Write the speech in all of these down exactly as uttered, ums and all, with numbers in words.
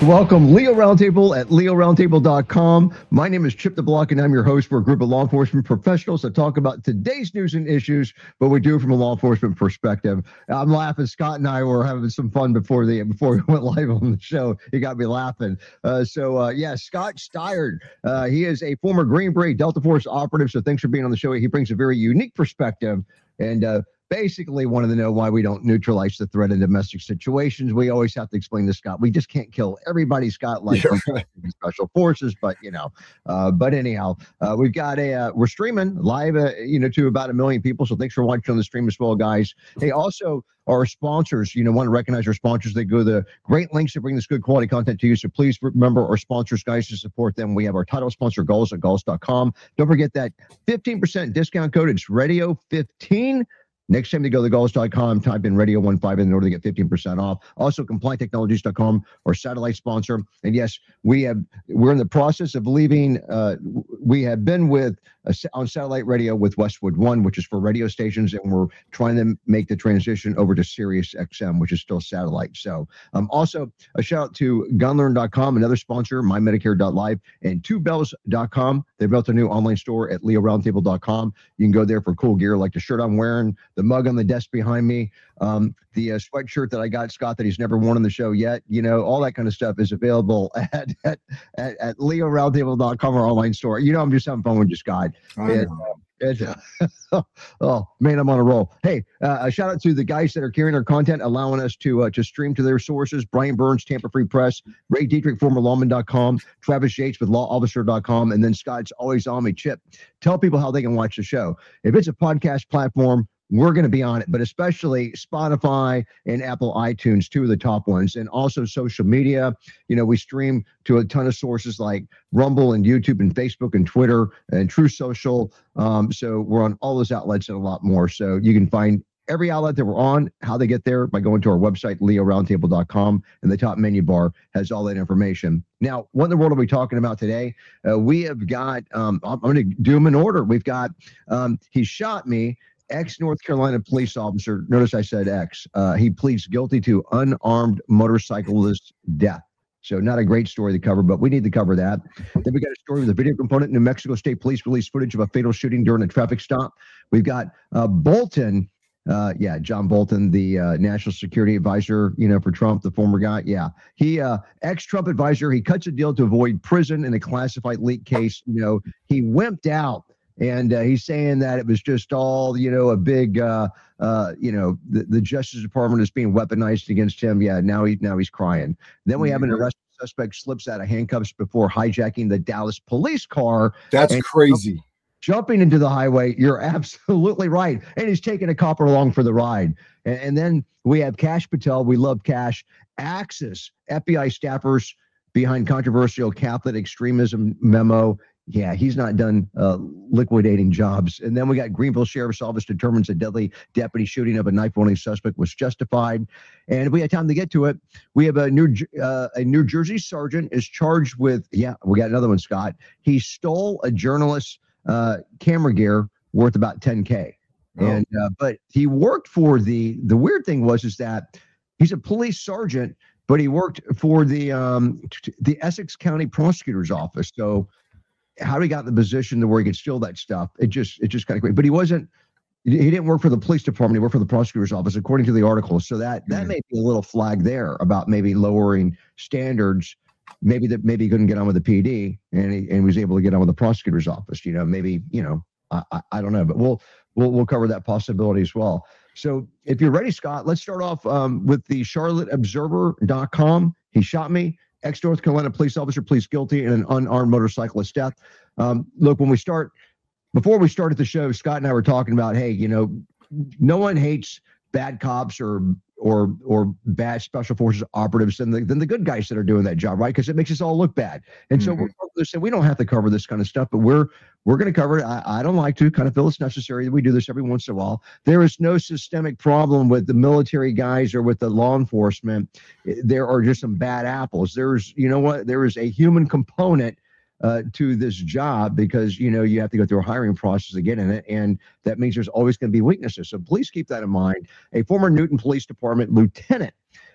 Welcome, Leo Roundtable at leo roundtable dot com. My name is Chip the Block, and I'm your host for a group of law enforcement professionals that talk about today's news and issues, but we do it from a law enforcement perspective. I'm laughing. Scott and I were having some fun before the before we went live on the show. He got me laughing. Uh, so, uh, yeah, Scott Stiard. Uh, he is a former Green Beret Delta Force operative, so thanks for being on the show. He brings a very unique perspective, and uh, basically wanted to know why we don't neutralize the threat in domestic situations. We always have to explain to Scott, we just can't kill everybody, Scott, like Yeah. special forces, but you know, uh, but anyhow, uh, we've got a, uh, we're streaming live, uh, you know, to about a million people. So thanks for watching on the stream as well, guys. Hey, also our sponsors, you know, want to recognize our sponsors. They go to the great links to bring this good quality content to you. So please remember our sponsors, guys, to support them. We have our title sponsor, Gulls at Gulls dot com. Don't forget that fifteen percent discount code. It's radio fifteen. Next time you go to Gulls dot com, type in radio fifteen in order to get fifteen percent off. Also, compliant technologies dot com, our satellite sponsor. And yes, we have, we're in the process of leaving. Uh, we have been with uh, on satellite radio with Westwood One, which is for radio stations, and we're trying to make the transition over to Sirius X M, which is still satellite. So um, also a shout out to gun learn dot com, another sponsor, my medicare dot live, and two bells dot com. They built a new online store at leo roundtable dot com. You can go there for cool gear like the shirt I'm wearing, the mug on the desk behind me, um, the uh, sweatshirt that I got Scott that he's never worn on the show yet. You know, all that kind of stuff is available at at, at, at leo roundtable dot com, our online store. You know, I'm just having fun with you, Scott. And, and, uh, oh man, I'm on a roll. Hey, uh, a shout out to the guys that are carrying our content, allowing us to uh, to stream to their sources. Brian Burns, Tampa Free Press, Ray Dietrich, former lawman dot com, Travis Yates with law officer dot com, and then Scott's always on me. Chip, tell people how they can watch the show. If it's a podcast platform, we're going to be on it, but especially Spotify and Apple iTunes, two of the top ones, and also social media. You know, we stream to a ton of sources like Rumble and YouTube and Facebook and Twitter and True Social. Um, so we're on all those outlets and a lot more. So you can find every outlet that we're on, how they get there by going to our website, leo roundtable dot com, and the top menu bar has all that information. Now, what in the world are we talking about today? Uh, we have got, um, I'm going to do them in order. We've got, um, he shot me. Ex-North Carolina police officer, notice I said ex, uh, he pleads guilty to unarmed motorcyclist death. So not a great story to cover, but we need to cover that. Then we got a story with a video component. New Mexico State Police released footage of a fatal shooting during a traffic stop. We've got uh, Bolton, uh, yeah, John Bolton, the uh, national security advisor, you know, for Trump, the former guy. Yeah, he uh, ex-Trump advisor. He cuts a deal to avoid prison in a classified leak case. You know, he wimped out. And uh, he's saying that it was just all, you know, a big, uh, uh, you know, the, the Justice Department is being weaponized against him. Yeah, now he now he's crying. Then we have an arrested suspect slips out of handcuffs before hijacking the Dallas police car. That's crazy. Jumping into the highway. You're absolutely right. And he's taking a copper along for the ride. And, and then we have Kash Patel. We love Kash. Axis, F B I staffers behind controversial Catholic extremism memo. Yeah, he's not done uh, liquidating jobs. And then we got Greenville Sheriff's Office determines a deadly deputy shooting of a knife-wielding suspect was justified. And if we had time to get to it, we have a New uh, a New Jersey sergeant is charged with, yeah, we got another one, Scott. He stole a journalist's uh, camera gear worth about ten K. Oh. And uh, but he worked for the, the weird thing was is that he's a police sergeant, but he worked for the um, the Essex County Prosecutor's Office. So how he got in the position to where he could steal that stuff, it just it just kind of great. But he wasn't, he didn't work for the police department. He worked for the prosecutor's office, according to the article. So that that mm-hmm. may be a little flag there about maybe lowering standards. Maybe that maybe he couldn't get on with the P D, and he and was able to get on with the prosecutor's office. You know, maybe you know, I I, I don't know, but we'll we'll we'll cover that possibility as well. So if you're ready, Scott, let's start off um, with the Charlotte Observer dot com. He shot me. Ex-North Carolina police officer pleads guilty in an unarmed motorcyclist death. Um, look, when we start, before we started the show, Scott and I were talking about, hey, you know, no one hates bad cops or or or bad special forces operatives than the, than the good guys that are doing that job, right? Because it makes us all look bad. And mm-hmm. so we're saying we don't have to cover this kind of stuff, but we're we're going to cover it. I, I don't like to kind of feel it's necessary that we do this every once in a while. There is no systemic problem with the military guys or with the law enforcement. There are just some bad apples. There's, you know what? There is a human component Uh, to this job because, you know, you have to go through a hiring process to get in it. And that means there's always going to be weaknesses. So please keep that in mind. A former Newton Police Department lieutenant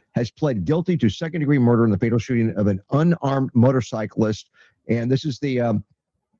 has pled guilty to second-degree murder in the fatal shooting of an unarmed motorcyclist. And this is the, um,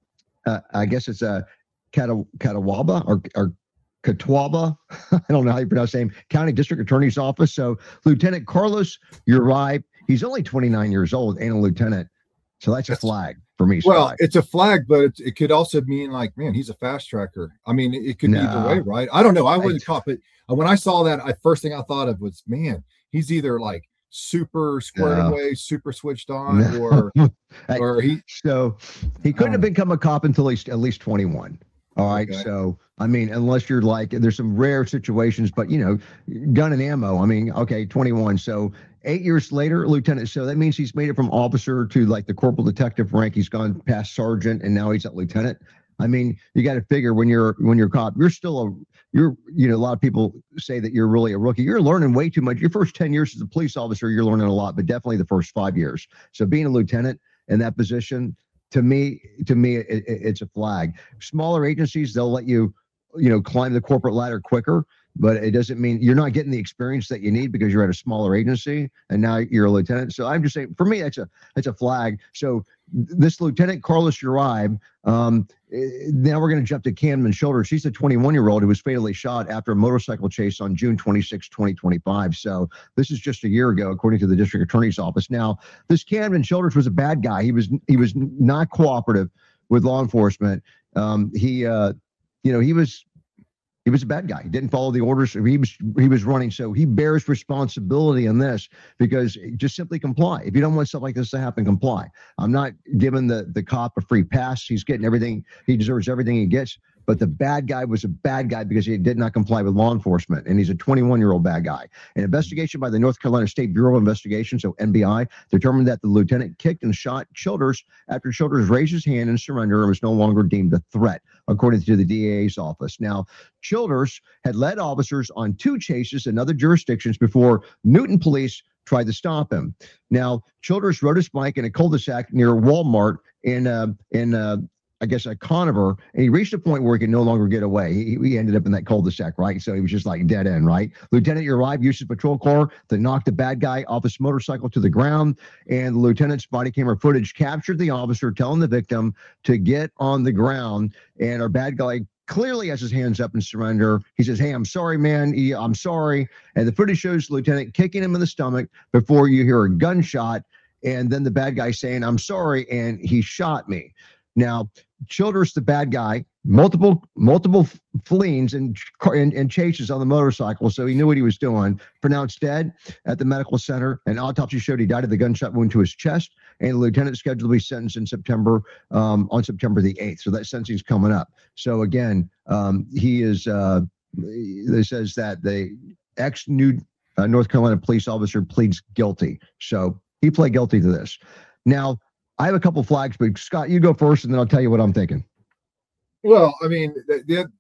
uh, I guess it's a Cata- Catawba or, or Catawba. I don't know how you pronounce the name. County District Attorney's Office. So Lieutenant Carlos Uribe, he's only twenty-nine years old and a lieutenant. So that's, that's a flag for me. Well, Scott. It's a flag, but it, it could also mean like, man, he's a fast tracker. I mean, it, it could no. be either way, right? I don't know. I wasn't caught, but when I saw that, I first thing I thought of was, man, he's either like super squared no. away, super switched on, no. or or he. So he couldn't um, have become a cop until he's at least twenty-one. All right. Okay. So, I mean, unless you're like, there's some rare situations, but, you know, gun and ammo, I mean, okay, twenty-one. So eight years later, lieutenant. So that means he's made it from officer to like the corporal detective rank. He's gone past sergeant and now he's at lieutenant. I mean, you got to figure when you're, when you're a cop, you're still a, you're, you know, a lot of people say that you're really a rookie. You're learning way too much. Your first ten years as a police officer, you're learning a lot, but definitely the first five years. So being a lieutenant in that position, To me, to me, it, it, it's a flag. Smaller agencies, they'll let you, you know, climb the corporate ladder quicker, but it doesn't mean you're not getting the experience that you need because you're at a smaller agency and now you're a lieutenant. So I'm just saying, for me, that's a that's a flag. So this Lieutenant Carlos Uribe, um, now we're going to jump to Camden Childers. He's a twenty-one-year-old who was fatally shot after a motorcycle chase on June twenty-sixth, twenty twenty-five. So this is just a year ago, according to the district attorney's office. Now, this Camden Childers was a bad guy. He was he was not cooperative with law enforcement. Um, he, uh, you know, he was he was a bad guy. He didn't follow the orders. He was he was running. So he bears responsibility in this because just simply comply. If you don't want stuff like this to happen, comply. I'm not giving the the cop a free pass. He's getting everything. He deserves everything he gets. But the bad guy was a bad guy because he did not comply with law enforcement. And he's a twenty-one-year-old bad guy. An investigation by the North Carolina State Bureau of Investigation, so N B I, determined that the lieutenant kicked and shot Childers after Childers raised his hand in surrender and was no longer deemed a threat, according to the D A A's office. Now, Childers had led officers on two chases in other jurisdictions before Newton police tried to stop him. Now, Childers rode his bike in a cul-de-sac near Walmart in uh, in uh, I guess, a Conover, and he reached a point where he could no longer get away. He, he ended up in that cul-de-sac, right? So he was just like dead end, right? Lieutenant Uribe used his patrol car to knock the bad guy off his motorcycle to the ground, and the lieutenant's body camera footage captured the officer telling the victim to get on the ground, and our bad guy clearly has his hands up in surrender. He says, hey, I'm sorry, man. He, I'm sorry. And the footage shows the lieutenant kicking him in the stomach before you hear a gunshot, and then the bad guy saying, I'm sorry, and he shot me. Now, Childers, the bad guy, multiple multiple fleeings and, and and chases on the motorcycle, so he knew what he was doing. Pronounced dead at the medical center. An autopsy showed he died of the gunshot wound to his chest, and the lieutenant is scheduled to be sentenced in September, um, on September the eighth. So that sentencing is coming up. So again, um, he is. Uh, it says that the ex-New uh, North Carolina police officer pleads guilty. So he pled guilty to this. Now, I have a couple flags, but Scott, you go first, and then I'll tell you what I'm thinking. Well, I mean, the, the,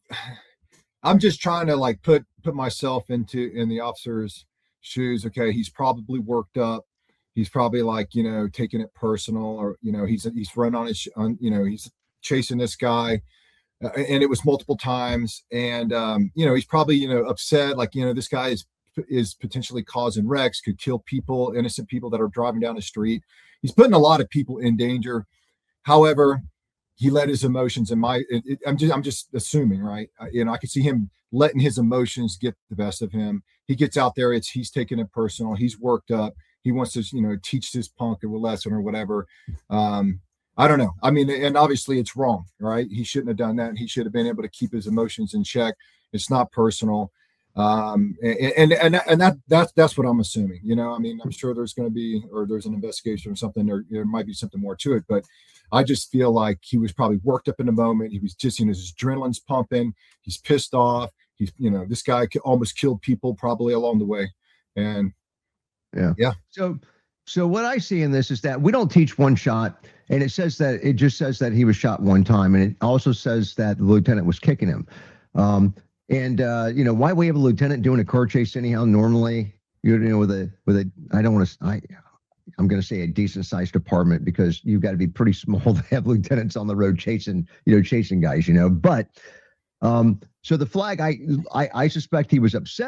I'm just trying to like put put myself into in the officer's shoes. Okay, he's probably worked up. He's probably like, you know, taking it personal, or you know, he's he's run on his, on, you know, he's chasing this guy, uh, and it was multiple times, and um, you know, he's probably, you know, upset, like, you know, this guy is is potentially causing wrecks, could kill people, innocent people that are driving down the street. He's putting a lot of people in danger. However, he let his emotions in my, it, it, I'm just, I'm just assuming, right? I, you know, I could see him letting his emotions get the best of him. He gets out there. It's, he's taking it personal. He's worked up. He wants to, you know, teach this punk a lesson or whatever. Um, I don't know. I mean, and obviously it's wrong, right? He shouldn't have done that. He should have been able to keep his emotions in check. It's not personal. Um, and, and, and that, that's, that's what I'm assuming, you know. I mean, I'm sure there's going to be, or there's an investigation or something, or there might be something more to it, but I just feel like he was probably worked up in the moment. He was just, you know, his adrenaline's pumping. He's pissed off. He's, you know, this guy almost killed people probably along the way. And yeah. Yeah. So, so what I see in this is that we don't teach one shot, and it says that it just says that he was shot one time. And it also says that the lieutenant was kicking him. Um, And, uh, you know, why we have a lieutenant doing a car chase anyhow, normally, you know, with a, with a, I don't want to, I, I'm going to say a decent sized department, because you've got to be pretty small to have lieutenants on the road chasing, you know, chasing guys, you know, but, um, so the flag, I, I, I suspect he was upset.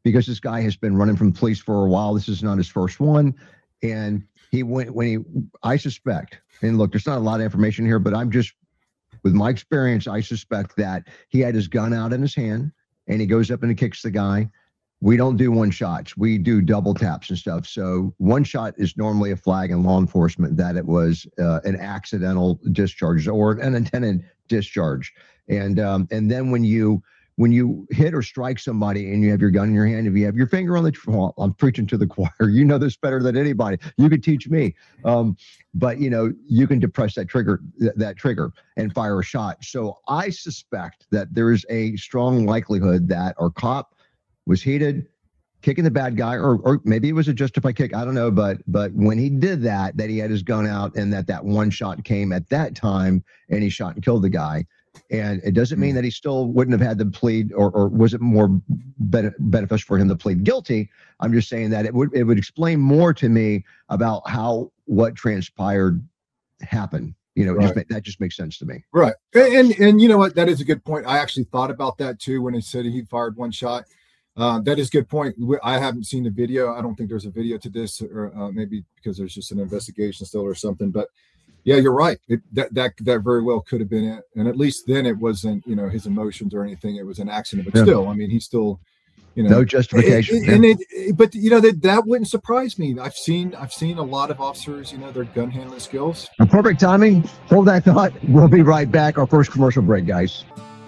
because this guy has been running from police for a while. This is not his first one. And he went when he, I suspect, and look, there's not a lot of information here, but I'm just, with my experience, I suspect that he had his gun out in his hand and he goes up and he kicks the guy. We don't do one shots. We do double taps and stuff. So one shot is normally a flag in law enforcement that it was uh, an accidental discharge or an unintended discharge. And um, and then when you when you hit or strike somebody and you have your gun in your hand, if you have your finger on the, well, I'm preaching to the choir. You know this better than anybody. You could teach me. Um, but you know, you can depress that trigger, th- that trigger and fire a shot. So I suspect that there is a strong likelihood that our cop was heated, kicking the bad guy, or or maybe it was a justified kick. I don't know. But but when he did that, that he had his gun out and that that one shot came at that time and he shot and killed the guy. And it doesn't mean that he still wouldn't have had to plead, or, or was it more ben- beneficial for him to plead guilty? I'm just saying that it would it would explain more to me about how what transpired happened. You know, it Right. just, that just makes sense to me. Right. And, and and you know what? That is a good point. I actually thought about that too when he said he fired one shot. Uh, that is a good point. We- I haven't seen the video. I don't think there's a video to this, or uh, maybe because there's just an investigation still or something. But yeah, you're right. It, that that that very well could have been it. And at least then it wasn't, you know, his emotions or anything. It was an accident. But Yeah. still, I mean, he's still, you know, No justification. It, it, and it, it- but you know that that wouldn't surprise me. I've seen I've seen a lot of officers, you know, their gun handling skills. And perfect timing. Hold that thought. We'll be right back. Our first commercial break, guys.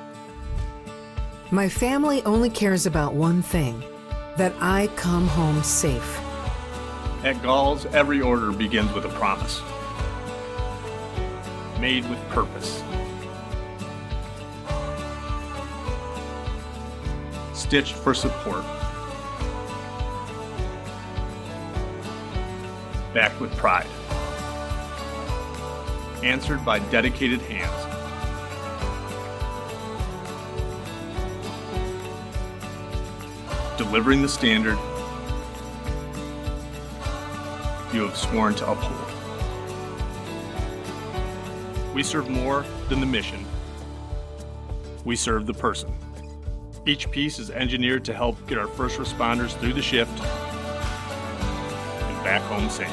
My family only cares about one thing, that I come home safe. At Gall's, every order begins with a promise. Made with purpose. Stitched for support. Backed with pride. Answered by dedicated hands. Delivering the standard you have sworn to uphold. We serve more than the mission. We serve the person. Each piece is engineered to help get our first responders through the shift and back home safe.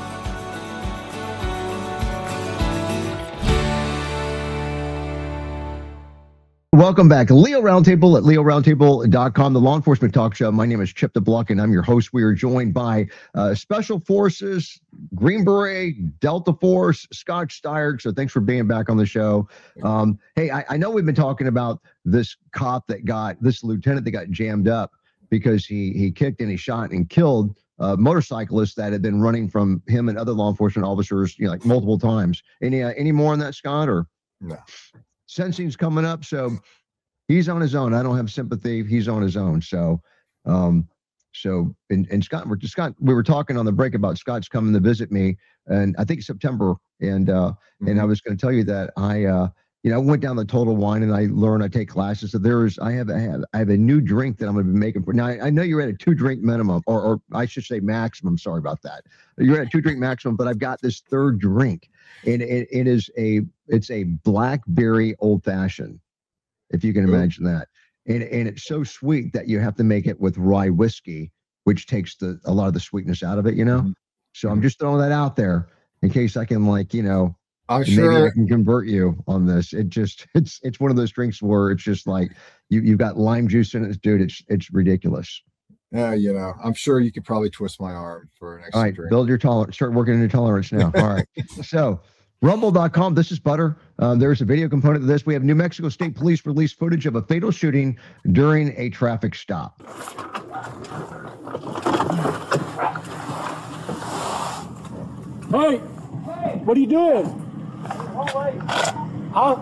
Welcome back. Leo Roundtable at leo roundtable dot com, the law enforcement talk show. My name is Chip DeBluck, and I'm your host. We are joined by uh, Special Forces, Green Beret, Delta Force, Scott Steyerk. So thanks for being back on the show. Um, hey, I, I know we've been talking about this cop that got, this lieutenant that got jammed up because he he kicked and he shot and killed uh, motorcyclists that had been running from him and other law enforcement officers, you know, like multiple times. Any uh, any more on that, Scott? Or No. Sentencing's coming up, so he's on his own. I don't have sympathy. He's on his own. So, um, so and, and Scott, we're Scott, we were talking on the break about Scott's coming to visit me, and I think September. And uh, mm-hmm. and I was going to tell you that I, uh, you know, I went down the Total Wine and I learned. I take classes. So there's, I have, I have, I have a new drink that I'm going to be making for now. I, I know you're at a two drink minimum, or or I should say maximum. Sorry about that. You're at a two drink maximum, but I've got this third drink. And it, it is a it's a blackberry old fashioned, if you can imagine that. And and it's so sweet that you have to make it with rye whiskey, which takes the a lot of the sweetness out of it, you know. Mm-hmm. So I'm just throwing that out there in case I can, like, you know, I'm maybe sure I can convert you on this. It just it's it's one of those drinks where it's just like you you've got lime juice in it, dude. It's it's ridiculous. Uh, you know, I'm sure you could probably twist my arm for an extra All right, drink. build your tolerance. Start working on your tolerance now. All right. So, rumble dot com. This is Butter. Uh, there's a video component to this. We have New Mexico State Police released footage of a fatal shooting during a traffic stop. Hey, what are you doing? Huh?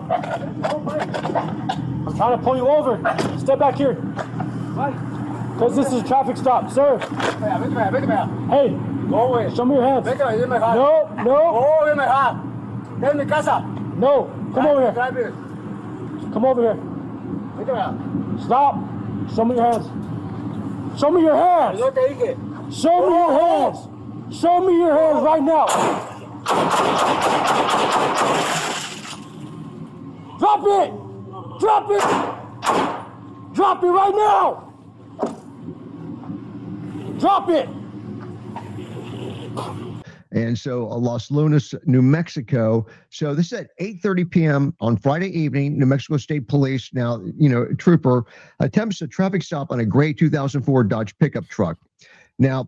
I'm trying to pull you over. Step back here. Because this is a traffic stop, sir. Hey, go away. Show me your hands. No, no. No, come over here. Come over here. Stop. Show me your hands. Show me your hands. Show me your hands. Show me your hands right now. Drop it. Drop it. Drop it right now. Drop it. And so uh, Los Lunas, New Mexico. So this is at eight thirty p.m. on Friday evening. New Mexico State Police, now, you know, trooper attempts a traffic stop on a gray two thousand four Dodge pickup truck. Now,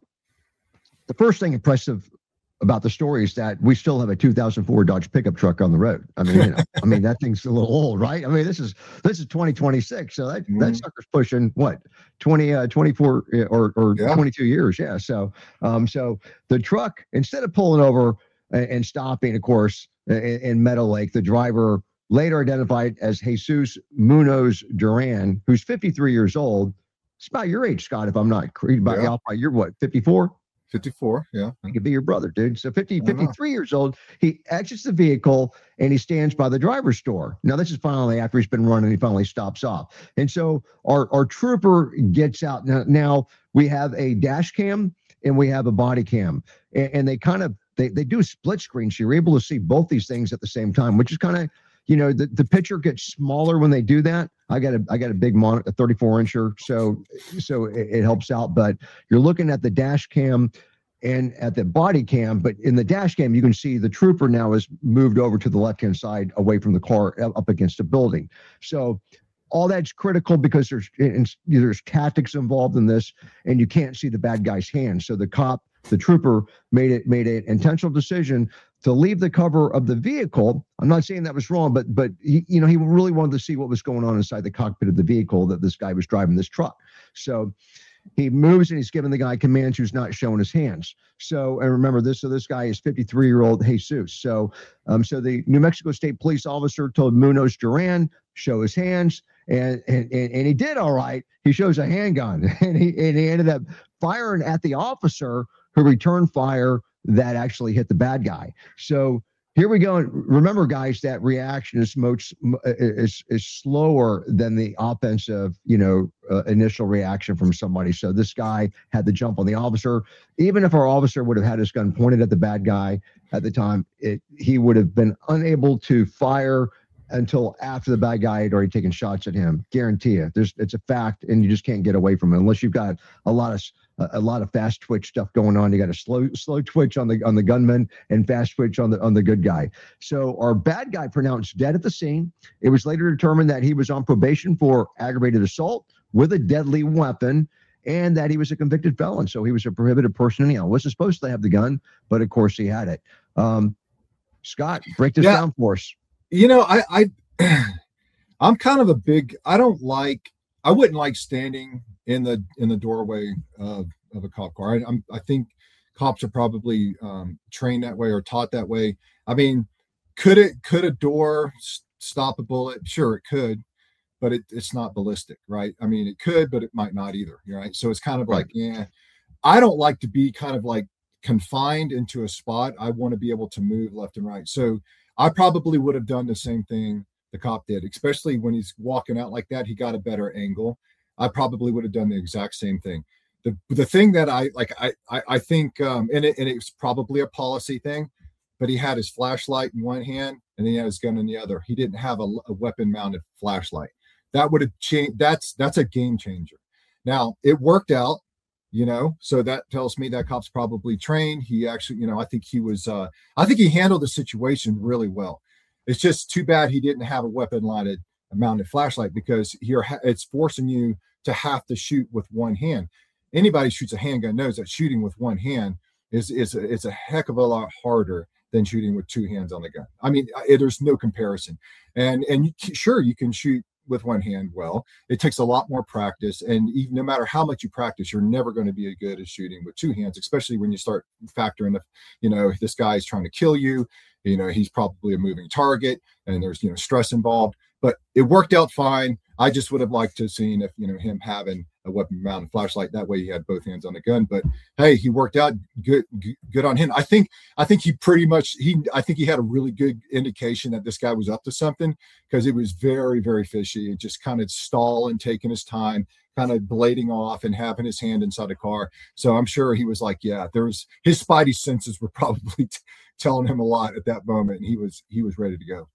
the first thing impressive about the story is that we still have a two thousand four Dodge pickup truck on the road. I mean, you know, I mean, that thing's a little old, right? I mean, this is this is twenty twenty-six, so that, mm-hmm. that sucker's pushing what twenty, uh, twenty-four or or yeah. twenty-two years, yeah. So, um, so the truck, instead of pulling over and, and stopping, of course, in, in Meadow Lake, the driver, later identified as Jesus Munoz Duran, who's fifty-three years old. It's about your age, Scott, if I'm not about yeah. you're what, fifty-four? fifty-four, yeah. He could be your brother, dude. So fifty, fifty-three years old. He exits the vehicle and he stands by the driver's door. Now, this is finally after he's been running, he finally stops off. And so our, our trooper gets out. Now, now we have a dash cam and we have a body cam. And, and they kind of, they, they do a split screen. So you're able to see both these things at the same time, which is kind of, you know, the, the picture gets smaller when they do that. I got a I got a big monitor, a thirty-four incher, so so it, it helps out. But you're looking at the dash cam and at the body cam, but in the dash cam, you can see the trooper now has moved over to the left-hand side away from the car up against a building. So all that's critical because there's there's tactics involved in this, and you can't see the bad guy's hands. So the cop, the trooper, made it made an intentional decision to leave the cover of the vehicle. I'm not saying that was wrong, but but he, you know, he really wanted to see what was going on inside the cockpit of the vehicle that this guy was driving this truck. So he moves and he's giving the guy commands who's not showing his hands. So, and remember this, so this guy is fifty-three year old Jesus. So, um, so the New Mexico State police officer told Munoz Duran, show his hands. And, and, and he did all right. He shows a handgun and he, and he ended up firing at the officer who returned fire that actually hit the bad guy. So here we go. And remember, guys, that reaction is most is is slower than the offensive, you know, uh, initial reaction from somebody. So this guy had the jump on the officer. Even if our officer would have had his gun pointed at the bad guy at the time, it he would have been unable to fire until after the bad guy had already taken shots at him. Guarantee you, there's it's a fact, and you just can't get away from it unless you've got a lot of a lot of fast twitch stuff going on. You got a slow slow twitch on the on the gunman and fast twitch on the on the good guy. So our bad guy pronounced dead at the scene. It was later determined that he was on probation for aggravated assault with a deadly weapon, and that he was a convicted felon. So he was a prohibited person anyhow. Wasn't supposed to have the gun, but of course he had it. Um, Scott, break this yeah. down for us. You know, I, I, I'm kind of a big, I don't like, I wouldn't like standing in the, in the doorway of, of a cop car. I, I'm, I think cops are probably um, trained that way or taught that way. I mean, could it, could a door stop a bullet? Sure, it could, but it, it's not ballistic, right? I mean, it could, but it might not either. Right. So it's kind of like, yeah, I don't like to be kind of like confined into a spot. I want to be able to move left and right. So I probably would have done the same thing the cop did, especially when he's walking out like that. He got a better angle. I probably would have done the exact same thing. The the thing that I like, I I, I think, um, and it and it's probably a policy thing, but he had his flashlight in one hand and then he had his gun in the other. He didn't have a, a weapon-mounted flashlight. That would have changed. That's that's a game changer. Now it worked out. You know, so that tells me that cop's probably trained. He actually, you know, I think he was, uh, I think he handled the situation really well. It's just too bad he didn't have a weapon-mounted mounted flashlight because you're, it's forcing you to have to shoot with one hand. Anybody who shoots a handgun knows that shooting with one hand is is a, it's a heck of a lot harder than shooting with two hands on the gun. I mean, it, there's no comparison. And and you, sure, you can shoot with one hand well. It takes a lot more practice, and even no matter how much you practice, you're never going to be as good as shooting with two hands, especially when you start factoring the, you know, this guy's trying to kill you, you know, he's probably a moving target and there's, you know, stress involved. But it worked out fine. I just would have liked to have seen if, you know, him having a weapon mounted flashlight. That way he had both hands on the gun. But hey, he worked out good, good on him. I think, I think he pretty much, he, I think he had a really good indication that this guy was up to something, because it was very, very fishy. It just kind of stalling, taking his time, kind of blading off and having his hand inside the car. So I'm sure he was like, yeah, there was, his spidey senses were probably t- telling him a lot at that moment. And he was, he was ready to go.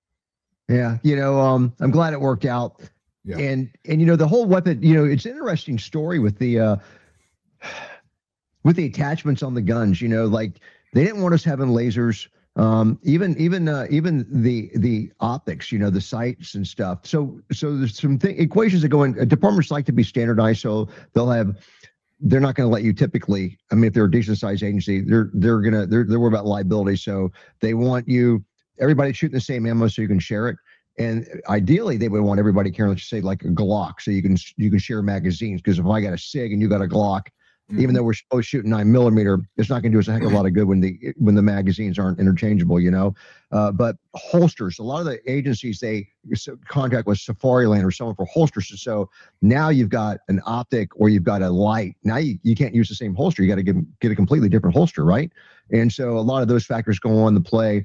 Yeah. You know, um, I'm glad it worked out. Yeah. And, and, you know, the whole weapon, you know, it's an interesting story with the, uh, with the attachments on the guns, you know, like they didn't want us having lasers. Um, even even uh, even the the optics, you know, the sights and stuff. So so there's some th- equations that go in. Uh, departments like to be standardized, so they'll have. They're not going to let you typically. I mean, if they're a decent sized agency, they're they're gonna they're they're worried about liability. So they want you everybody shooting the same ammo so you can share it. And ideally, they would want everybody carrying, let's say, like a Glock, so you can you can share magazines. Because if I got a SIG and you got a Glock, mm-hmm. even though we're supposed to shoot nine millimeter, it's not going to do us a heck of a lot of good when the when the magazines aren't interchangeable, you know. Uh, but holsters, a lot of the agencies they contract with Safariland or someone for holsters. So now you've got an optic or you've got a light. Now you, you can't use the same holster. You got to get get a completely different holster, right? And so a lot of those factors go on to play.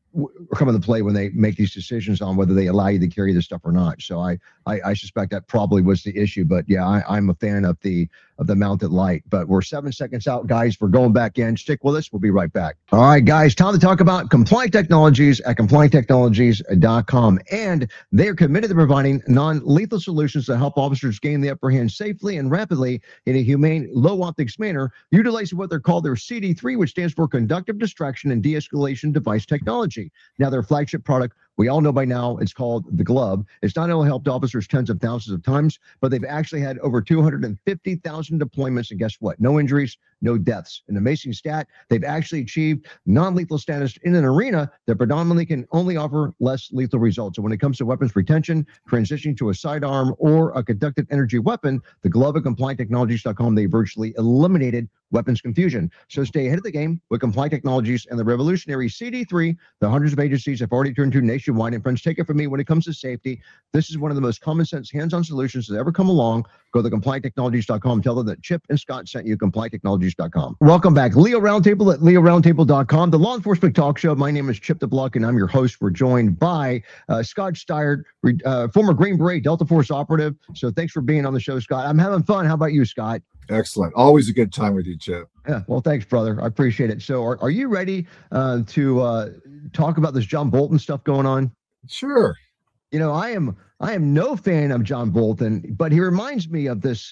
come into play when they make these decisions on whether they allow you to carry this stuff or not. So I, I, I suspect that probably was the issue. But yeah, I, I'm a fan of the of the mounted light. But we're seven seconds out, guys. We're going back in. Stick with us. We'll be right back. All right, guys. Time to talk about Compliant Technologies at compliant technologies dot com, and they are committed to providing non-lethal solutions to help officers gain the upper hand safely and rapidly in a humane, low optics manner, utilizing what they're called their C D three, which stands for Conductive Distraction and De-escalation Device Technology. Now, their flagship product, we all know by now, it's called the Glove. It's not only helped officers tens of thousands of times, but they've actually had over two hundred fifty thousand deployments. And guess what? No injuries, no deaths. An amazing stat. They've actually achieved non-lethal status in an arena that predominantly can only offer less lethal results. So when it comes to weapons retention, transitioning to a sidearm or a conductive energy weapon, the Glove at compliant technologies dot com, they virtually eliminated weapons confusion. So stay ahead of the game with Compliant Technologies and the revolutionary C D three. The hundreds of agencies have already turned to nationwide. And friends, take it from me, when it comes to safety, this is one of the most common sense hands-on solutions that ever come along. Go to compliant technologies dot com. Tell them that Chip and Scott sent you. compliant technologies dot com. Welcome back. Leo Roundtable at leo roundtable dot com, the law enforcement talk show. My name is Chip DeBluck, and I'm your host. We're joined by uh, Scott Stier, uh, former Green Beret Delta Force operative. So thanks for being on the show, Scott. I'm having fun. How about you, Scott? Excellent. Always a good time with you, Chip. Yeah. Well, thanks, brother. I appreciate it. So are, are you ready uh, to uh, talk about this John Bolton stuff going on? Sure. You know, I am I am no fan of John Bolton, but he reminds me of this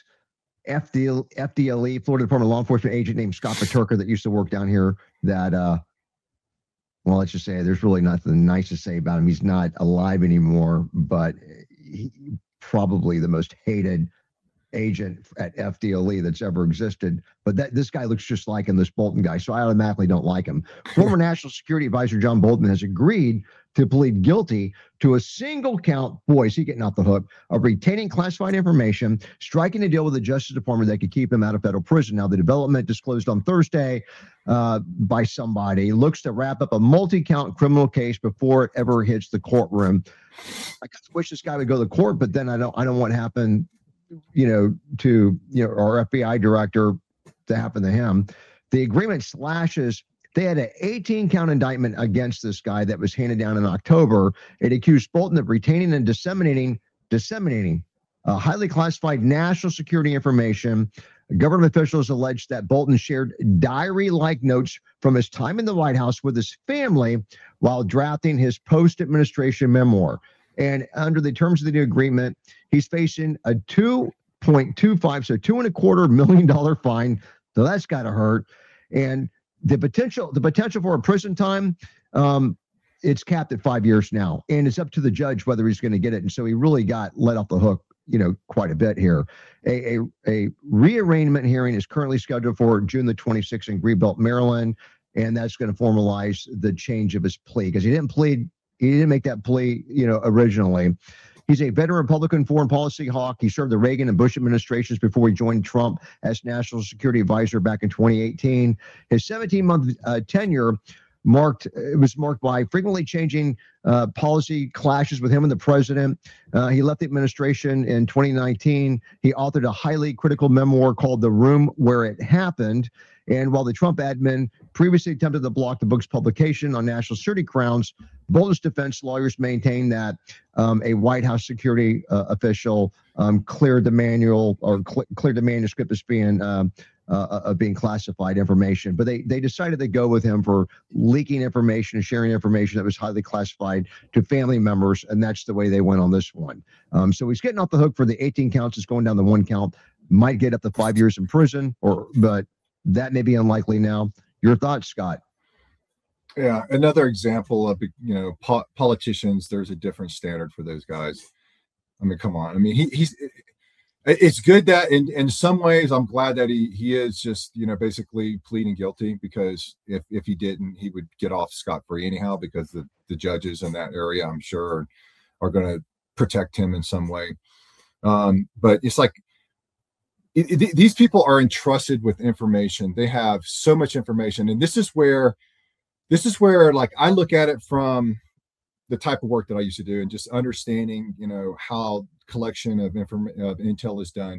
F D L, F D L E, Florida Department of Law Enforcement agent named Scott Paterka that used to work down here that, uh, well, let's just say there's really nothing nice to say about him. He's not alive anymore, but he, probably the most hated agent at F D L E that's ever existed. But that this guy looks just like him, this Bolton guy, so I automatically don't like him. Former National Security Advisor John Bolton has agreed to plead guilty to a single count, boy, is he getting off the hook, of retaining classified information, striking a deal with the Justice Department that could keep him out of federal prison. Now, the development disclosed on Thursday uh, by somebody looks to wrap up a multi-count criminal case before it ever hits the courtroom. I wish this guy would go to court, but then I don't, I don't want to happen, you know, to, you know, our F B I director to happen to him. The agreement slashes. They had an eighteen count indictment against this guy that was handed down in October. It accused Bolton of retaining and disseminating, disseminating uh, highly classified national security information. Government officials alleged that Bolton shared diary-like notes from his time in the White House with his family while drafting his post-administration memoir. And under the terms of the new agreement, he's facing a two point two five, so two and a quarter million dollar fine. So that's got to hurt. And the potential, the potential for a prison time, um, it's capped at five years now, and it's up to the judge whether he's going to get it. And so he really got let off the hook, you know, quite a bit here. A, a, a rearrangement hearing is currently scheduled for June the twenty-sixth in Greenbelt, Maryland, and that's going to formalize the change of his plea because he didn't plead. He didn't make that plea, you know, originally. He's a veteran Republican foreign policy hawk. He served the Reagan and Bush administrations before he joined Trump as National Security Advisor back in twenty eighteen. His seventeen-month uh, tenure marked it was marked by frequently changing uh, policy clashes with him and the president. Uh, he left the administration in twenty nineteen. He authored a highly critical memoir called The Room Where It Happened. And while the Trump admin previously attempted to block the book's publication on national security grounds, Bolton's defense lawyers maintain that um, a White House security uh, official um, cleared the manual or cl- cleared the manuscript as being uh, uh, of being classified information. But they they decided to go with him for leaking information and sharing information that was highly classified to family members, and that's the way they went on this one. Um, so he's getting off the hook for the eighteen counts. It's going down the one count. Might get up to five years in prison, or but. that may be unlikely now. Your thoughts, Scott? Yeah, another example of, you know, po- politicians, there's a different standard for those guys. I mean, come on. I mean, he, he's, it's good that in, in some ways, I'm glad that he, he is just, you know, basically pleading guilty, because if, if he didn't, he would get off scot-free anyhow, because the, the judges in that area, I'm sure, are, are going to protect him in some way. Um, but it's like, it, it, these people are entrusted with information. They have so much information. And this is where, this is where, like, I look at it from the type of work that I used to do, and just understanding, you know, how collection of information of intel is done.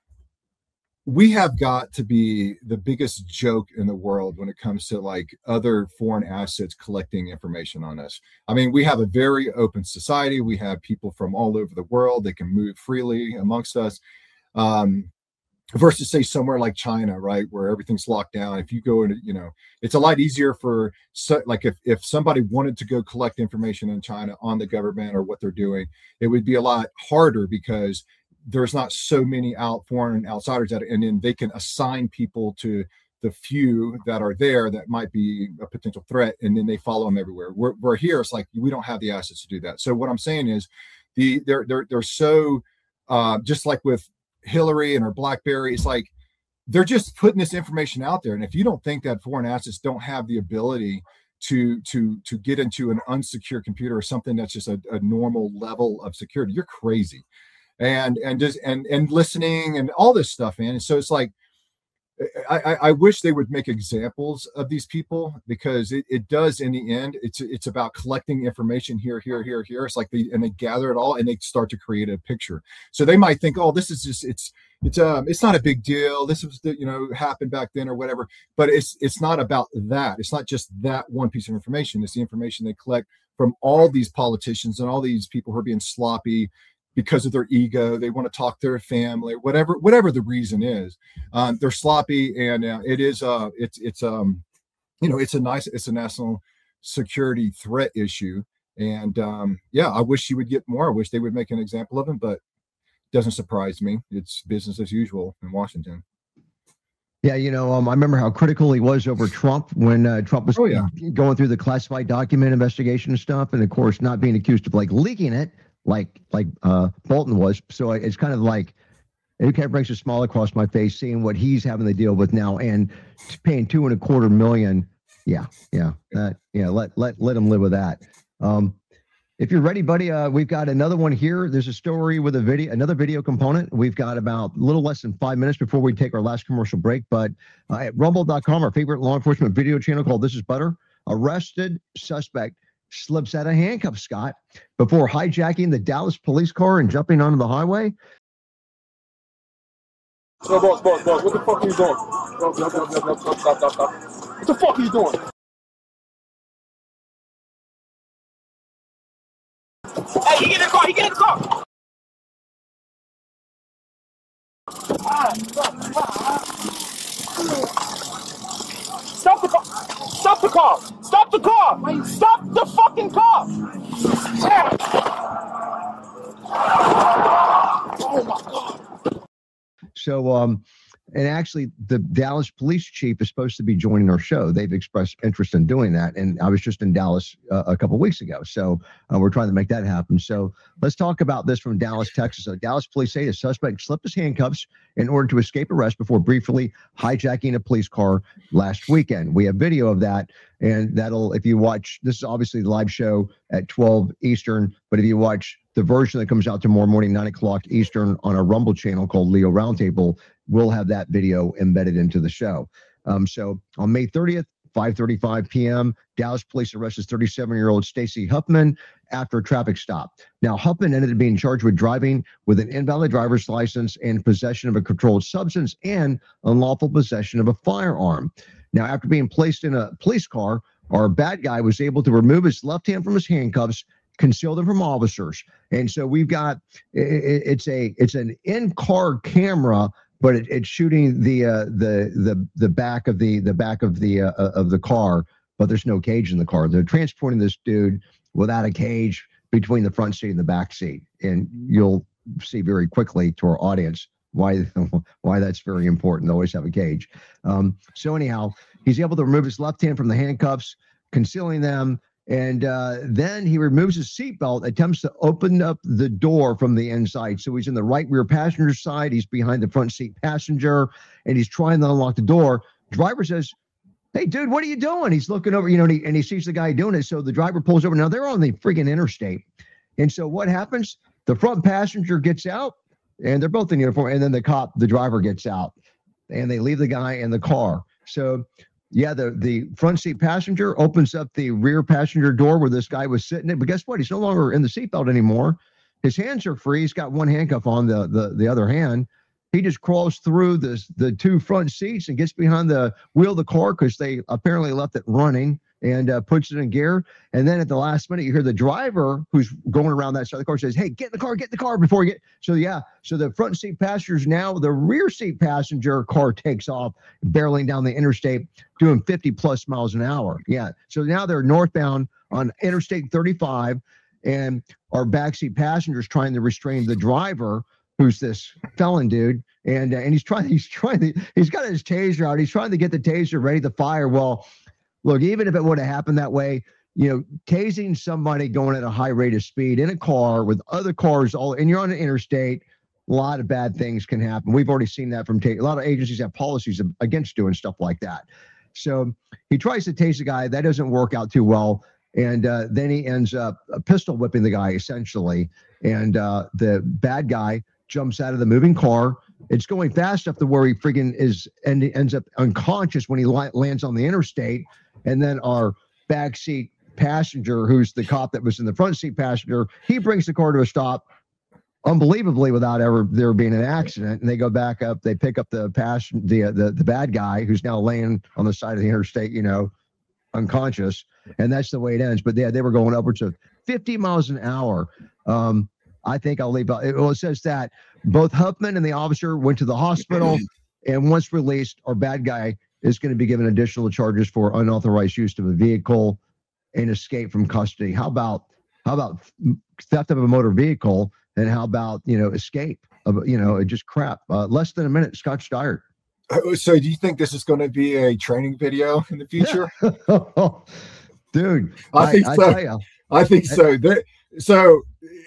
We have got to be the biggest joke in the world when it comes to like other foreign assets collecting information on us. I mean, we have a very open society. We have people from all over the world. They can move freely amongst us. Um, versus say somewhere like China, right, where everything's locked down. If you go into, you know, it's a lot easier for, so, like if, if somebody wanted to go collect information in China on the government or what they're doing, it would be a lot harder, because there's not so many out foreign outsiders that, and then they can assign people to the few that are there that might be a potential threat, and then they follow them everywhere. We're, we're here, it's like we don't have the assets to do that. So what I'm saying is, the they're they're they're so uh, just like with Hillary and her BlackBerry, it's like they're just putting this information out there. And if you don't think that foreign assets don't have the ability to to to get into an unsecured computer or something that's just a, a normal level of security, you're crazy. And and just and and listening and all this stuff, man. And so it's like, I, I wish they would make examples of these people, because it, it does, in the end, it's it's about collecting information here, here, here, here. It's like they, and they gather it all and they start to create a picture. So they might think, oh, this is just, it's, it's, um, it's not a big deal. This was, the, you know, happened back then or whatever, but it's, it's not about that. It's not just that one piece of information. It's the information they collect from all these politicians and all these people who are being sloppy because of their ego. They want to talk to their family, whatever, whatever the reason is. Um, they're sloppy, and uh, it is, uh, it's, it's, um, you know, it's a nice, it's a national security threat issue. And um, yeah, I wish you would get more. I wish they would make an example of him, but it doesn't surprise me. It's business as usual in Washington. Yeah, you know, um, I remember how critical he was over Trump when uh, Trump was oh, yeah. going through the classified document investigation and stuff, and of course not being accused of like leaking it, like like uh, Bolton was. So it's kind of like, it kind of brings a smile across my face seeing what he's having to deal with now, and paying two and a quarter million. Yeah, yeah, that yeah. Let let let him live with that. Um, if you're ready, buddy, uh, we've got another one here. There's a story with a video, another video component. We've got about a little less than five minutes before we take our last commercial break. But uh, at rumble dot com, our favorite law enforcement video channel called This Is Butter, arrested suspect slips out of handcuffs, Scott, before hijacking the Dallas police car and jumping onto the highway. No, boss, boss, boss, what the fuck are you doing? No, no, no, no, no, stop, stop, stop, stop. What the fuck are you doing? Hey, he get in the car, he get in the car! Stop the car! Stop the car! Stop the car! Stop the fucking car! Oh my God! So, um, and actually, the Dallas police chief is supposed to be joining our show. They've expressed interest in doing that, and I was just in Dallas uh, a couple of weeks ago, so uh, we're trying to make that happen. So let's talk about this from Dallas, Texas. So Dallas police say a suspect slipped his handcuffs in order to escape arrest before briefly hijacking a police car last weekend. We have video of that, and that'll, if you watch, this is obviously the live show at twelve Eastern, but if you watch the version that comes out tomorrow morning, nine o'clock Eastern, on our Rumble channel called Leo Roundtable, we'll have that video embedded into the show. Um, so on May thirtieth, five thirty-five p.m., Dallas police arrested thirty-seven-year-old Stacy Huffman after a traffic stop. Now, Huffman ended up being charged with driving with an invalid driver's license and possession of a controlled substance and unlawful possession of a firearm. Now, after being placed in a police car, our bad guy was able to remove his left hand from his handcuffs, conceal them from officers. And so we've got, it, it's a it's an in-car camera, but it, it's shooting the uh, the the the back of the the back of the uh, of the car, but there's no cage in the car. They're transporting this dude without a cage between the front seat and the back seat, and you'll see very quickly to our audience why why that's very important. They always have a cage. Um, so anyhow, he's able to remove his left hand from the handcuffs, concealing them. And uh, then he removes his seatbelt, attempts to open up the door from the inside. So he's in the right rear passenger side. He's behind the front seat passenger, and he's trying to unlock the door. Driver says, "Hey, dude, what are you doing?" He's looking over, you know, and he, and he sees the guy doing it. So the driver pulls over. Now they're on the freaking interstate. And so what happens? The front passenger gets out, and they're both in uniform. And then the cop, the driver gets out, and they leave the guy in the car. So yeah, the, the front seat passenger opens up the rear passenger door where this guy was sitting in. But guess what? He's no longer in the seatbelt anymore. His hands are free. He's got one handcuff on the, the, the other hand. He just crawls through the, the two front seats and gets behind the wheel of the car because they apparently left it running, and uh, puts it in gear. And then at the last minute, you hear the driver who's going around that side of the car says, "Hey, get in the car, get in the car before you get." So yeah, so the front seat passengers now, the rear seat passenger car takes off, barreling down the interstate, doing fifty plus miles an hour. Yeah. So now they're northbound on Interstate thirty-five, and our backseat passengers trying to restrain the driver, who's this felon dude. And, uh, and he's trying, he's trying to, he's got his taser out. He's trying to get the taser ready to fire. Well, look, even if it would have happened that way, you know, tasing somebody going at a high rate of speed in a car with other cars, all, and you're on an interstate, a lot of bad things can happen. We've already seen that from ta- a lot of agencies have policies against doing stuff like that. So he tries to tase the guy. That doesn't work out too well. And uh, then he ends up pistol whipping the guy, essentially. And uh, the bad guy jumps out of the moving car. It's going fast enough to where he friggin' is and ends up unconscious when he li- lands on the interstate. And then our backseat passenger, who's the cop that was in the front seat passenger, he brings the car to a stop, unbelievably, without ever there being an accident. And they go back up. They pick up the passion, the, uh, the the bad guy who's now laying on the side of the interstate, you know, unconscious. And that's the way it ends. But they they were going upwards of fifty miles an hour. Um, I think I'll leave out. Well, it says that both Huffman and the officer went to the hospital, and once released, our bad guy is going to be given additional charges for unauthorized use of a vehicle and escape from custody. How about how about theft of a motor vehicle, and how about, you know, escape of, you know, just crap. Uh, less than a minute, Scott Steyert. So do you think this is going to be a training video in the future? Dude, I think I, so. I, tell you, I think so. There, so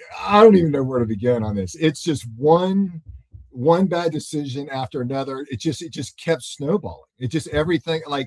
I don't even know where to begin on this. It's just one one bad decision after another. It just it just kept snowballing. It just everything like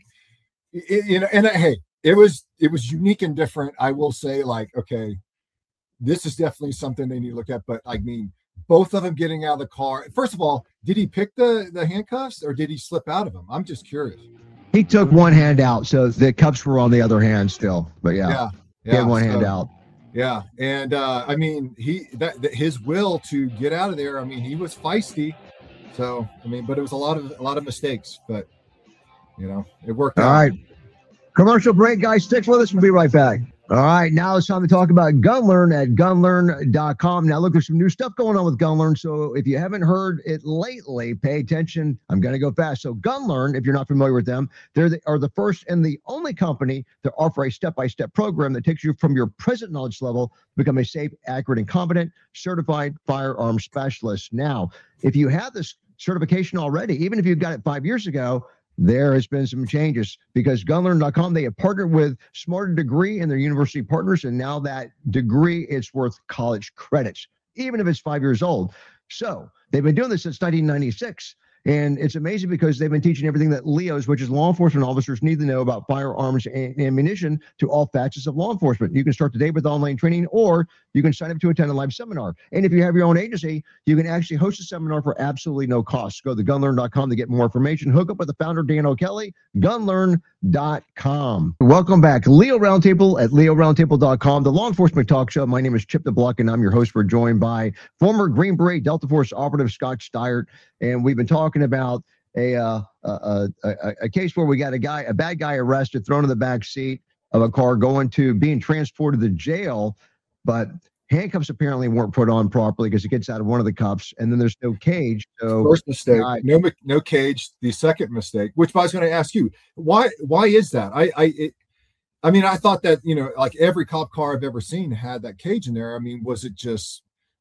it, you know. And uh, hey, it was it was unique and different. I will say, like, okay, this is definitely something they need to look at. But I mean, both of them getting out of the car. First of all, did he pick the the handcuffs or did he slip out of them? I'm just curious. He took one hand out, so the cuffs were on the other hand still. But yeah, yeah, he had yeah, one so, hand out. Yeah, and uh, I mean, he that, that his will to get out of there. I mean, he was feisty. So I mean, but it was a lot of a lot of mistakes. But you know, it worked All out. All right, commercial break, guys. Stick with us. We'll be right back. All right, now it's time to talk about GunLearn at gun learn dot com. Now, look, there's some new stuff going on with GunLearn, so if you haven't heard it lately, pay attention. I'm going to go fast. So GunLearn, if you're not familiar with them, they the, are the first and the only company to offer a step-by-step program that takes you from your present knowledge level to become a safe, accurate, and competent certified firearms specialist. Now, if you have this certification already, even if you got it five years ago, there has been some changes because gun learn dot com, they have partnered with Smarter Degree and their university partners, and now that degree is worth college credits, even if it's five years old. So they've been doing this since nineteen ninety-six, and it's amazing because they've been teaching everything that L E Os, which is law enforcement officers, need to know about firearms and ammunition to all facets of law enforcement. You can start today with online training, or you can sign up to attend a live seminar. And if you have your own agency, you can actually host a seminar for absolutely no cost. Go to gun learn dot com to get more information. Hook up with the founder, Dan O'Kelly, gun learn dot com. Welcome back. Leo Roundtable at leo roundtable dot com, the law enforcement talk show. My name is Chip the Block, and I'm your host. We're joined by former Green Beret Delta Force operative Scott Steyert, and we've been talking about a, uh, a, a, a case where we got a guy, a bad guy arrested, thrown in the back seat of a car, going to being transported to jail, but handcuffs apparently weren't put on properly because it gets out of one of the cuffs, and then there's no cage. So first mistake, uh, no no cage. The second mistake, which I was going to ask you, why why is that? I I it, I mean, I thought that, you know, like every cop car I've ever seen had that cage in there. I mean, was it just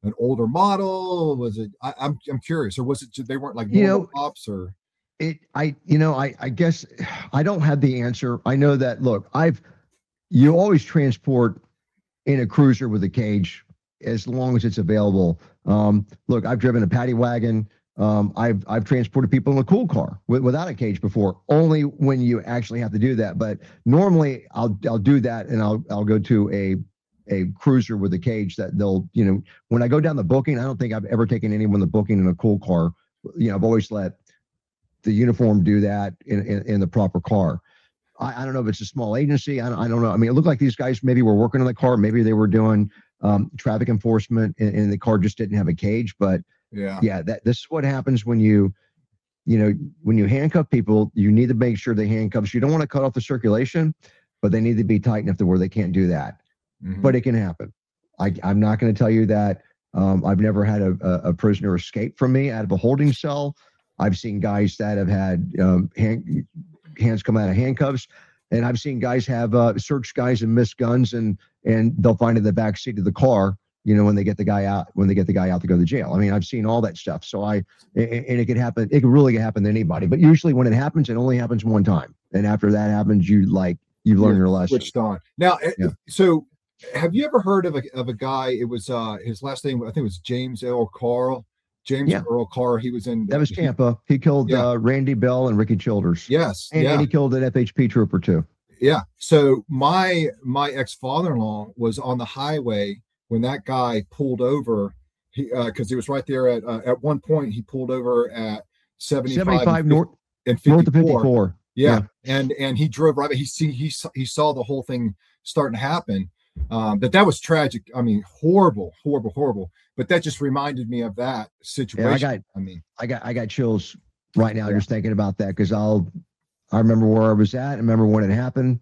an older model? Was it? I, I'm I'm curious, or was it they weren't like you know cops or? It, I, you know, I, I guess I don't have the answer. I know that, look, I've, you always transport in a cruiser with a cage as long as it's available. Um, look, I've driven a paddy wagon. Um, I've, I've transported people in a cool car with, without a cage before, only when you actually have to do that. But normally I'll, I'll do that and I'll, I'll go to a, a cruiser with a cage that they'll, you know, when I go down the booking, I don't think I've ever taken anyone the booking in a cool car. You know, I've always let the uniform do that in, in, in the proper car. I, I don't know if it's a small agency. I don't, I don't know. I mean, it looked like these guys maybe were working on the car. Maybe they were doing um, traffic enforcement and, and the car just didn't have a cage. But yeah, yeah, that this is what happens when you, you know, when you handcuff people, you need to make sure the handcuffs, you don't want to cut off the circulation, but they need to be tight enough to where they can't do that. Mm-hmm. But it can happen. I, I'm not going to tell you that um, I've never had a, a, a prisoner escape from me out of a holding cell. I've seen guys that have had um, hand, hands come out of handcuffs, and I've seen guys have uh, searched guys and missed guns, and and they'll find in the back seat of the car, you know, when they get the guy out, when they get the guy out to go to jail. I mean, I've seen all that stuff. So I, and, and it could happen. It could really happen to anybody. But usually, when it happens, it only happens one time, and after that happens, you like you've learned your lesson. Switched on. Now, yeah. So have you ever heard of a of a guy? It was uh, his last name. I think it was James Earl Carl. James yeah. Earl Carr. He was in. That was Tampa. He killed yeah. uh, Randy Bell and Ricky Childers. Yes, and, yeah. and he killed an F H P trooper too. Yeah. So my my ex father-in-law was on the highway when that guy pulled over. He because uh, he was right there at uh, at one point he pulled over at seventy-five, seventy-five north and fifty-four. North of fifty-four. Yeah. yeah, and and he drove right. He see he he saw the whole thing starting to happen. Um, but that was tragic. I mean, horrible, horrible, horrible. But that just reminded me of that situation. Yeah, I got, I mean, I got, I got chills right now yeah. just thinking about that because I'll, I remember where I was at. I remember when it happened.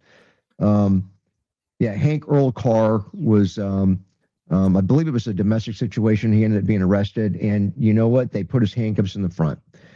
Um, yeah, Hank Earl Carr was, um, um, I believe it was a domestic situation. He ended up being arrested, and you know what? They put his handcuffs in the front.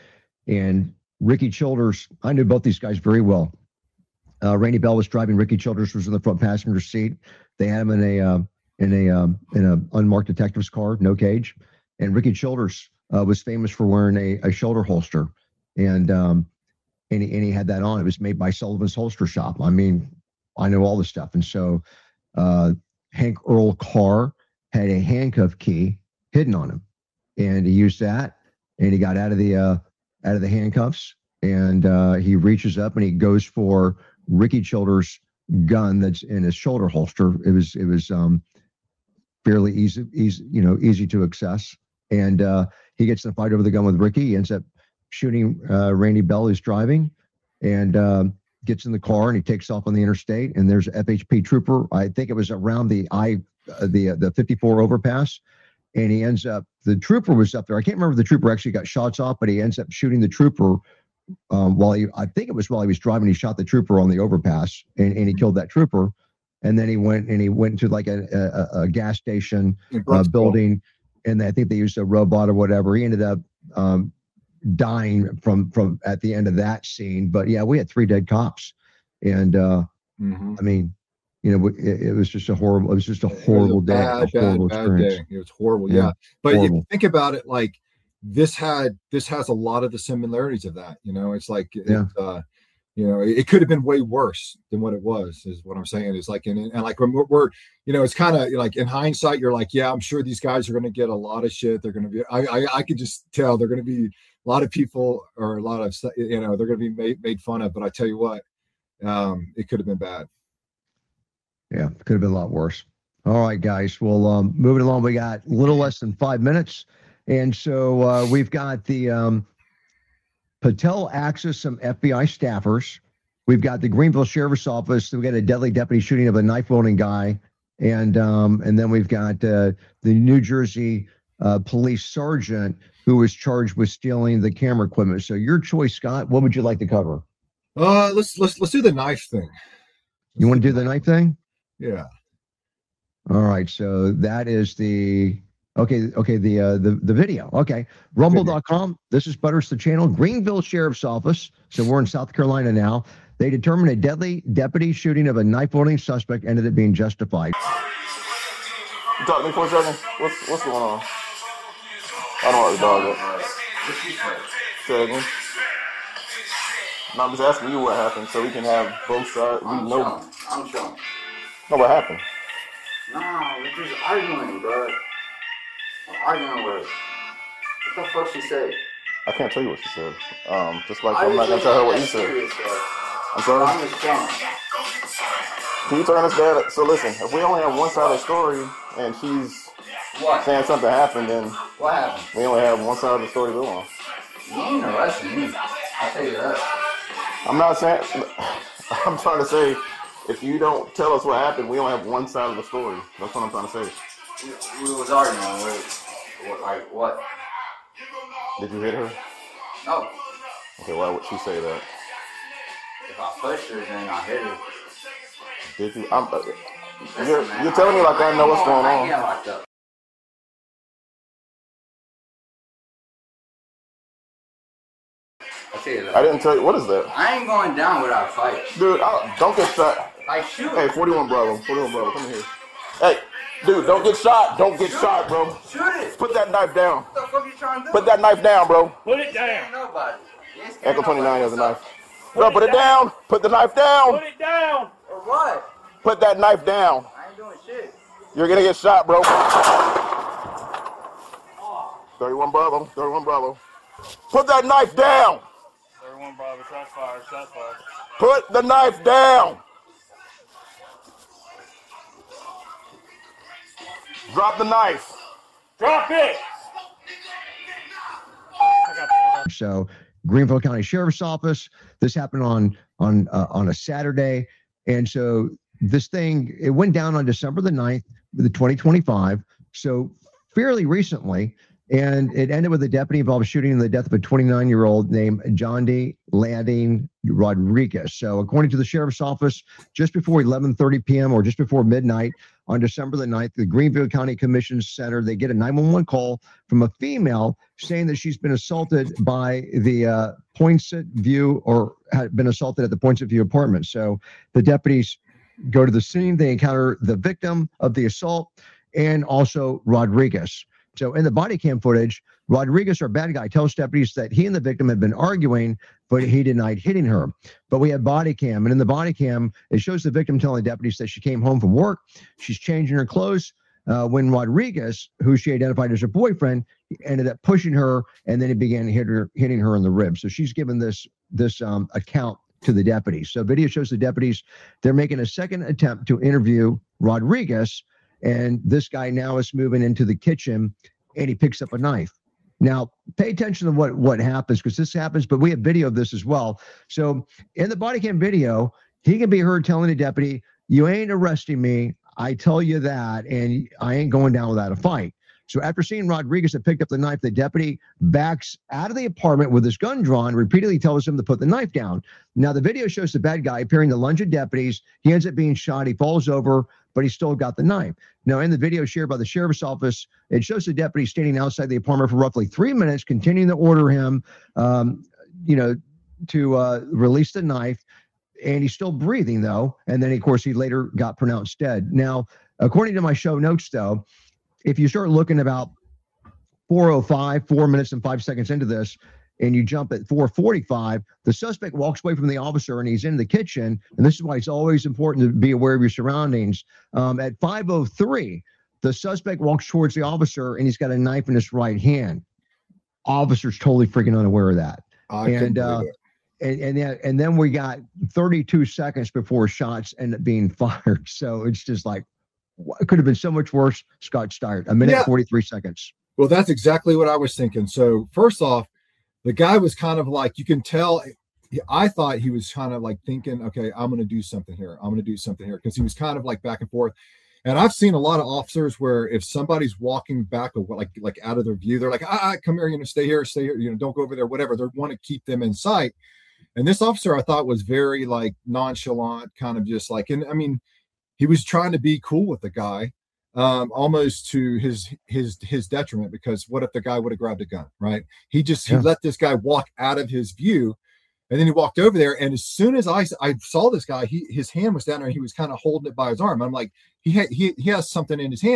And Ricky Childers, I knew both these guys very well. Uh, Randy Bell was driving. Ricky Childers was in the front passenger seat. They had him in a uh, in a um, in a unmarked detective's car, no cage. And Ricky Childers uh, was famous for wearing a, a shoulder holster, and um, and he, and he had that on. It was made by Sullivan's Holster Shop. I mean, I know all this stuff. And so uh, Hank Earl Carr had a handcuff key hidden on him, and he used that, and he got out of the uh, out of the handcuffs, and uh, he reaches up and he goes for Ricky Childers' gun that's in his shoulder holster. It was it was um, fairly easy, easy, you know, easy to access. And uh, he gets in a fight over the gun with Ricky. He ends up shooting uh, Randy Bell, who's driving, and uh, gets in the car and he takes off on the interstate. And there's an F H P trooper. I think it was around the I uh, the uh, the fifty-four overpass. And he ends up, the trooper was up there. I can't remember if the trooper actually got shots off, but he ends up shooting the trooper um, while he, I think it was while he was driving. He shot the trooper on the overpass, and, and he killed that trooper. And then he went and he went to like a, a, a gas station uh, building, and I think they used a robot or whatever. He ended up um, dying from from at the end of that scene. But yeah, we had three dead cops, and uh, mm-hmm. I mean, you know, it, it was just a horrible. It was just a horrible day. Bad, a horrible bad, bad day. It was horrible. Yeah, yeah. But horrible. If you think about it, like this had this has a lot of the similarities of that. You know, it's like it's, yeah. uh, you know, it, it could have been way worse than what it was. Is what I'm saying. It's like, and, and like when we're, we're, you know, it's kind of like in hindsight, you're like, yeah, I'm sure these guys are going to get a lot of shit. They're going to be. I, I I could just tell they're going to be a lot of people or a lot of, you know, they're going to be made made fun of. But I tell you what, um, it could have been bad. Yeah, could have been a lot worse. All right, guys. Well, um, moving along, we got a little less than five minutes. And so uh, we've got the um, Patel Axis, some F B I staffers. We've got the Greenville Sheriff's Office. We got a deadly deputy shooting of a knife-wielding guy. And um, and then we've got uh, the New Jersey uh, police sergeant who was charged with stealing the camera equipment. So your choice, Scott. What would you like to cover? Uh, let's let's let's do the knife thing. Let's you want to do the knife thing? Yeah. All right. So that is the okay. Okay. The uh, the the video. Okay. Rumble dot com. This is Butters the channel. Greenville Sheriff's Office. So we're in South Carolina now. They determined a deadly deputy shooting of a knife wielding suspect ended up being justified. You talk to me for a second. What's what's going on? I don't want the dog up. Say it again. No, I'm just asking you what happened so we can have both sides. We I'm know. showing. I'm showing. No, what happened? Nah, we're just arguing, bro. I'm arguing with her. What the fuck she say? I can't tell you what she said. Um, just like I'm not gonna tell her what you said. I'm sorry. I'm just showing. Can you turn this bad? So listen, if we only have one side of the story and she's What? saying something happened, then What happened? we only have one side of the story to go on. You ain't arresting me. I'll tell you that. I'm not saying. I'm trying to say, if you don't tell us what happened, we only have one side of the story. That's what I'm trying to say. We, we was arguing with, with, like, what? Did you hit her? No. Okay, why would she say that? If I pushed her, then I hit her. Did you? I'm, uh, Listen, you're man, you're telling me like I know what's ain't going I ain't on. getting locked up. I'll tell you that. I didn't tell you. What is that? I ain't going down without a fight. Dude, I, don't get shot. I shoot. Hey, forty-one Bravo. forty-one Bravo, come here. Hey, dude, don't get shot. Don't get Shoot shot, it. bro. Shoot it. Put that knife down. What the fuck you trying to do? Put that knife down, bro. Put it Ain't down. nobody. You ain't scared Echo twenty-nine has a nobody. knife. Bro, put it down. Put the knife down. Put it down. Or what? Put that knife down. I ain't doing shit. You're gonna get shot, bro. thirty-one Bravo. thirty-one Bravo. Put that knife down. thirty-one Bravo, shots fired, shots fired. Put the knife down. Drop the knife. Drop it. So Greenville County Sheriff's Office. This happened on on uh, on a Saturday, and so this thing it went down on December the ninth, the twenty twenty-five. So fairly recently, and it ended with a deputy involved shooting in the death of a twenty-nine-year-old named John D. Landing Rodriguez. So according to the Sheriff's Office, just before eleven thirty p.m. or just before midnight on December the ninth, the Greenville County Commission Center, they get a nine one one call from a female saying that she's been assaulted by the uh, Poinsett View or had been assaulted at the Poinsett View apartment. So the deputies go to the scene. They encounter the victim of the assault and also Rodriguez. So in the body cam footage, Rodriguez, our bad guy, tells deputies that he and the victim had been arguing, but he denied hitting her. But we have body cam, and in the body cam, it shows the victim telling deputies that she came home from work. She's changing her clothes uh, when Rodriguez, who she identified as her boyfriend, ended up pushing her, and then he began hit her, hitting her in the ribs. So she's given this this um, account to the deputies. So video shows the deputies they're making a second attempt to interview Rodriguez, and this guy now is moving into the kitchen, and he picks up a knife. Now, pay attention to what, what happens, because this happens, but we have video of this as well. So in the body cam video, he can be heard telling the deputy, you ain't arresting me. I tell you that, and I ain't going down without a fight. So after seeing Rodriguez that picked up the knife, the deputy backs out of the apartment with his gun drawn, repeatedly tells him to put the knife down. Now, the video shows the bad guy appearing to lunge at deputies. He ends up being shot. He falls over, but he still got the knife. Now, in the video shared by the Sheriff's Office, it shows the deputy standing outside the apartment for roughly three minutes, continuing to order him, um, you know, to uh, release the knife. And he's still breathing, though. And then, of course, he later got pronounced dead. Now, according to my show notes, though, if you start looking about four oh five, four minutes and five seconds into this, and you jump at four forty-five, the suspect walks away from the officer and he's in the kitchen. And this is why it's always important to be aware of your surroundings. Um, at five oh three, the suspect walks towards the officer and he's got a knife in his right hand. Officer's totally freaking unaware of that. I and, uh, and, and, then, and then we got thirty-two seconds before shots end up being fired. So it's just like, it could have been so much worse. Scott Steyert, a minute Yeah. forty-three seconds. Well, that's exactly what I was thinking. So first off, the guy was kind of like, you can tell, I thought he was kind of like thinking, okay, I'm going to do something here. I'm going to do something here. Because he was kind of like back and forth. And I've seen a lot of officers where if somebody's walking back, like like out of their view, they're like, ah, come here, you know, stay here, stay here, you know, don't go over there, whatever. They want to keep them in sight. And this officer, I thought, was very like nonchalant, kind of just like, and I mean, he was trying to be cool with the guy, um, almost to his his his detriment, because what if the guy would have grabbed a gun, right? He just Yeah. he let this guy walk out of his view, and then he walked over there. And as soon as I I saw this guy, he his hand was down there, and he was kind of holding it by his arm. I'm like, he had he he has something in his hand.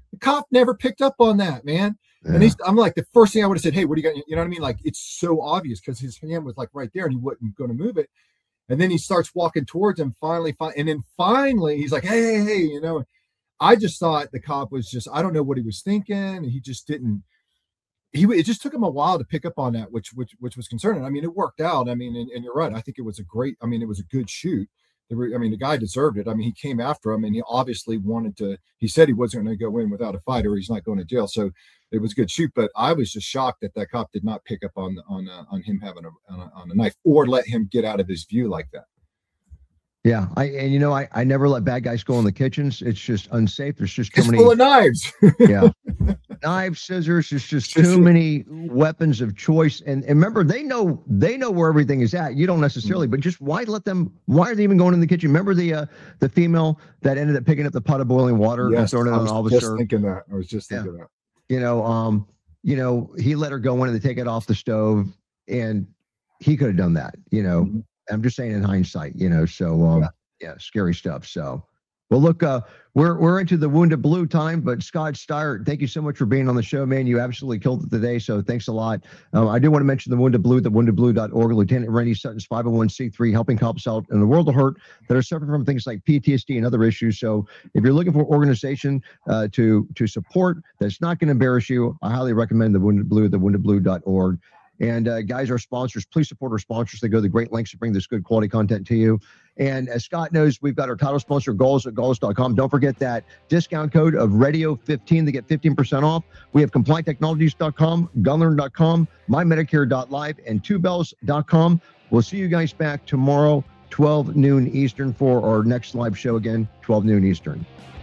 The cop never picked up on that, man. Yeah. And he's, I'm like, the first thing I would have said, hey, what do you got? You know what I mean? Like, it's so obvious because his hand was like right there and he wasn't going to move it. And then he starts walking towards him finally, fi- and then finally he's like, hey, hey, hey, you know, I just thought the cop was just, I don't know what he was thinking. He just didn't, he, it just took him a while to pick up on that, which, which, which was concerning. I mean, it worked out. I mean, and, and you're right. I think it was a great, I mean, it was a good shoot. There were, I mean, the guy deserved it. I mean, he came after him and he obviously wanted to, he said he wasn't going to go in without a fight or he's not going to jail. So it was a good shoot, but I was just shocked that that cop did not pick up on, on, uh, on him having a, on a, on a knife or let him get out of his view like that. Yeah, I and you know I, I never let bad guys go in the kitchens. It's just unsafe. There's just too It's many full of knives. yeah, knives, scissors. It's just too many weapons of choice. And, and remember, they know they know where everything is at. You don't necessarily, but just why let them? Why are they even going in the kitchen? Remember the uh, the female that ended up picking up the pot of boiling water Yes, and throwing it I on was all the just syrup? thinking that. I was just thinking Yeah. that. You know, um, you know, he let her go in and they take it off the stove, and he could have done that. You know, Mhm. I'm just saying in hindsight. You know, so um, Yeah. yeah, scary stuff. So, well, look, uh, we're we're into the Wounded Blue time, but Scott Steyer, thank you so much for being on the show, man. You absolutely killed it today, so thanks a lot. Um, I do want to mention the Wounded Blue, the wounded blue dot org, Lieutenant Randy Sutton's five oh one c three, helping cops out in the world of hurt that are suffering from things like P T S D and other issues. So, if you're looking for an organization uh, to to support that's not going to embarrass you, I highly recommend the Wounded Blue, the wounded blue dot org. And uh, guys, our sponsors, please support our sponsors. They go to great lengths to bring this good quality content to you. And as Scott knows, we've got our title sponsor, Galls at Galls dot com. Don't forget that discount code of radio fifteen to get fifteen percent off. We have compliant technologies dot com, gunlearn dot com, my medicare dot live, and two bells dot com. We'll see you guys back tomorrow, twelve noon Eastern, for our next live show again, twelve noon Eastern.